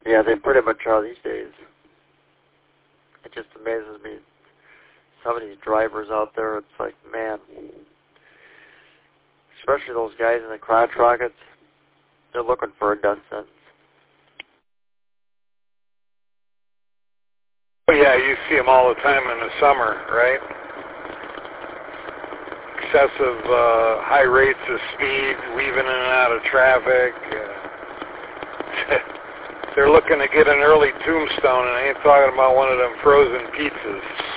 Yeah, they pretty much are these days. It just amazes me. Some of these drivers out there, it's like, man, especially those guys in the crotch rockets, they're looking for a death sentence. Yeah, you see them all the time in the summer, right? Excessive high rates of speed, weaving in and out of traffic. They're looking to get an early tombstone, and I ain't talking about one of them frozen pizzas.